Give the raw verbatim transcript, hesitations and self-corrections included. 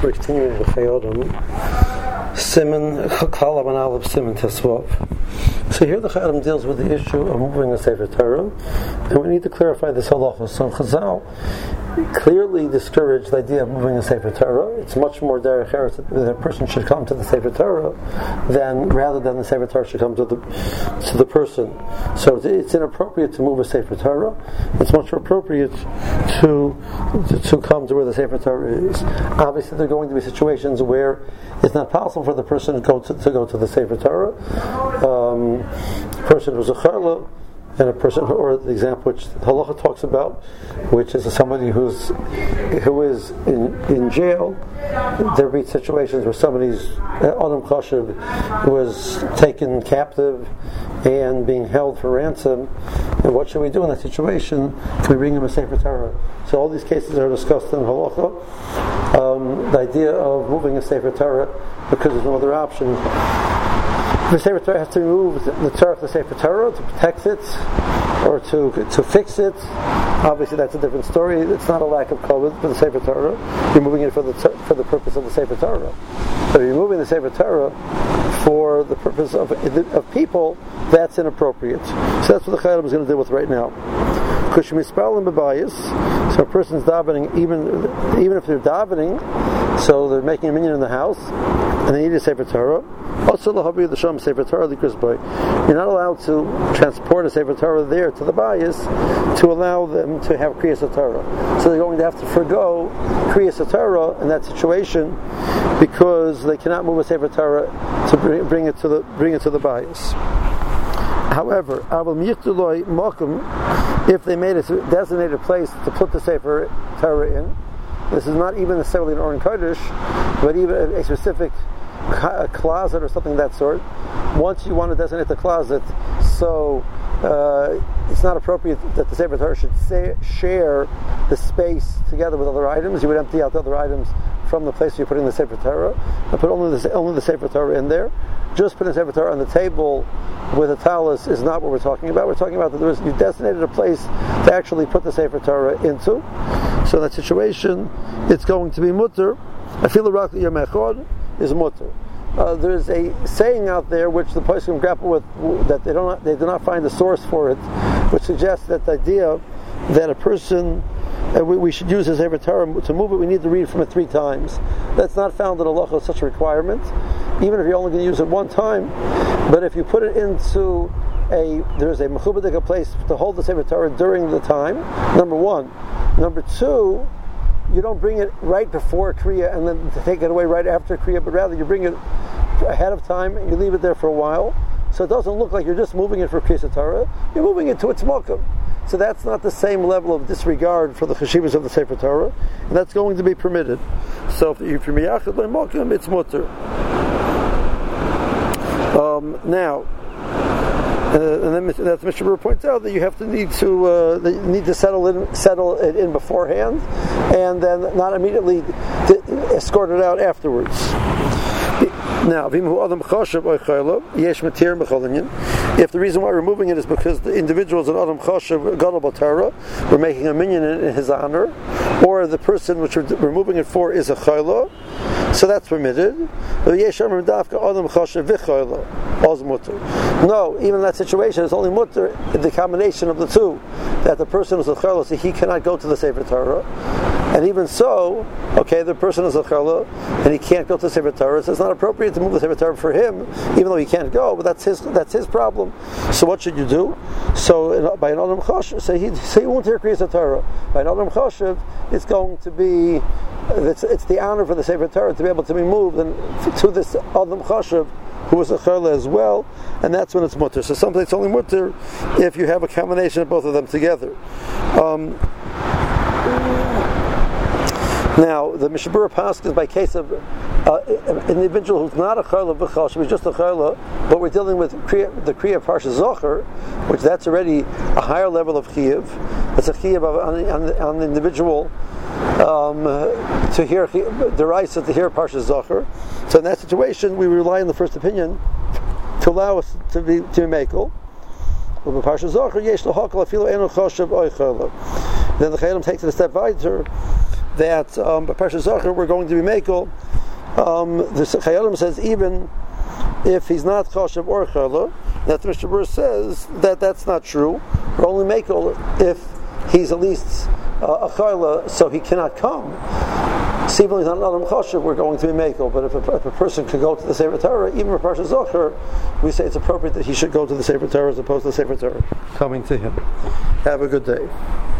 We're continuing with Chayodim. Simon, Chalav and Aleph, Simon Tesvav. So here the Chayodim deals with the issue of moving a Sefer Torah, and we need to clarify this halacha. So Chazal clearly discouraged the idea of moving a Sefer Torah. It's much more derech eretz that a person should come to the Sefer Torah than rather than the Sefer Torah should come to the to the person. So it's inappropriate to move a Sefer Torah. It's much more appropriate to to, to come to where the Sefer Torah is. Obviously, there are going to be situations where it's not possible for the person to go to, to go to the Sefer Torah. Um, a person who's a charla, and a person, or the example which Halacha talks about, which is somebody who's who is in, in jail. There be situations where somebody's Adam Chashiv was taken captive and being held for ransom. And what should we do in that situation? Can we bring him a Sefer Torah? So all these cases are discussed in Halacha. Um, the idea of moving a Sefer Torah because there's no other option. The Sefer Torah has to remove the Torah of the Sefer Torah to protect it or to to fix it. Obviously, that's a different story. It's not a lack of kavod for the Sefer Torah. You're moving it for the for the purpose of the Sefer Torah. But if you're moving the Sefer Torah for the purpose of of people, that's inappropriate. So that's what the Chayyim is going to deal with right now. So a person's davening, even even if they're davening, so they're making a minyan in the house, and they need a Sefer Torah. Also, the Sham Sefer Torah you're not allowed to transport a Sefer Torah there to the bayis to allow them to have Kriyas Torah. So they're going to have to forgo Kriyas Torah in that situation because they cannot move a Sefer Torah to bring, bring it to the bring it to the bayis. However, if they made a designated place to put the Sefer Torah in, this is not even necessarily an Oren Kodesh, but even a specific a closet or something of that sort. Once you want to designate the closet, so uh, it's not appropriate that the Sefer Torah should say, share the space together with other items. You would empty out the other items from the place you're putting the Sefer Torah and put only the, only the Sefer Torah in there. Just putting the Sefer Torah on the table with a talus is not what we're talking about. We're talking about that there was, you designated a place to actually put the Sefer Torah into. So in that situation, it's going to be mutter. I feel the rock yamechod is mutter. Uh, there's a saying out there which the poskim grapple with that they don't they do not find a source for it, which suggests that the idea that a person uh, we, we should use his Sefer Torah to move it, we need to read from it three times. That's not found in Allah as such a requirement, even if you're only going to use it one time. But if you put it into a there's a mechubadik place to hold the Sefer Torah during the time. Number one, number two. You don't bring it right before Kriya and then to take it away right after Kriya, but rather you bring it ahead of time and you leave it there for a while. So it doesn't look like you're just moving it for Kriyas Torah, you're moving it to its Mokum. So that's not the same level of disregard for the Cheshivas of the Sefer Torah, and that's going to be permitted. So if you're Miyachad by Mokum, it's Mutter. Um, now, Uh, and then that's Mishnah Berurah points out that you have to need to uh, that you need to settle in settle it in beforehand, and then not immediately escort it out afterwards. Now, if the reason why we're moving it is because the individuals in Adam Chashav Gadol B'Torah we're making a minyan in his honor, or the person which we're moving it for is a chayla, so that's permitted. No, even in that situation, it's only mutter the combination of the two, that the person is a chayla, so he cannot go to the Sefer Torah. And even so, okay, the person is a chala and he can't go to the Sefer Torah, so it's not appropriate to move the Sefer Torah for him, even though he can't go. But that's his that's his problem. So what should you do? So in, by an Adam Chashiv, so he so he won't hear Kriyas Torah. By an Adam Chashiv, it's going to be it's it's the honor for the Sefer Torah to be able to be moved and to this Adam Chashiv who was a chala as well, and that's when it's mutter. So sometimes it's only mutter if you have a combination of both of them together. Um, Now, the Mishnah Berurah Pasch is by case of uh, an individual who's not a chayla v'chal, she was just a chayla, but we're dealing with kriya, the kriya parsha zocher, which that's already a higher level of chiyuv. It's a chiyuv on, on, on the individual um, to hear the rights to hear parsha zocher. So in that situation, we rely on the first opinion to allow us to be to be mekel. Then the Chayyim takes it a step weiter. that um, by Parsha Zachor we're going to be Mekel. Um, the Chayalim says even if he's not Choshev or Chala, that the Mishnah Berurah says that that's not true. We're only Mekel if he's at least uh, a Chala, so he cannot come. See, even if he's not another Choshev, we're going to be Mekel. But if a, if a person could go to the Sefer Torah, even for Parsha Zachor, we say it's appropriate that he should go to the Sefer Torah as opposed to the Sefer Torah coming to him. Have a good day.